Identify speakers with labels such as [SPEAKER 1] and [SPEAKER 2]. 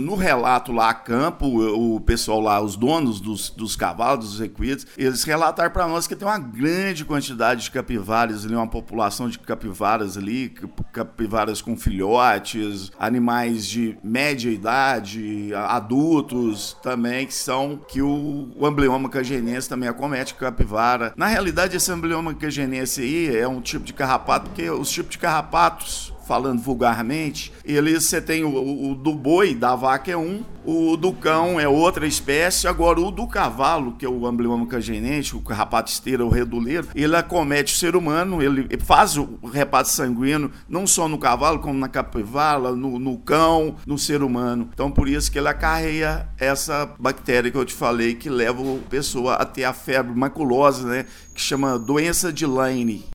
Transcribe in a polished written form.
[SPEAKER 1] no relato lá a campo, o pessoal lá, os donos dos cavalos, dos equinos, eles relataram para nós que tem uma grande quantidade de capivaras ali, uma população de capivaras ali, capivaras com filhotes, animais de média idade, adultos também, que o amblyomma cagenense também acomete capivara. Na realidade, esse amblyomma cagenense aí é um tipo de carrapato, porque os tipos de carrapatos, falando vulgarmente, você tem o do boi, da vaca é um, o do cão é outra espécie, agora o do cavalo, que é o amblyomma cagenense, o carrapato esteira, o reduleiro, ele acomete o ser humano, ele faz o repasto sanguíneo não só no cavalo, como na capivara, no cão, no ser humano. Então, por isso que ele acarreia essa bactéria que eu te falei, que leva a pessoa a ter a febre maculosa, né, que chama doença de Lyme.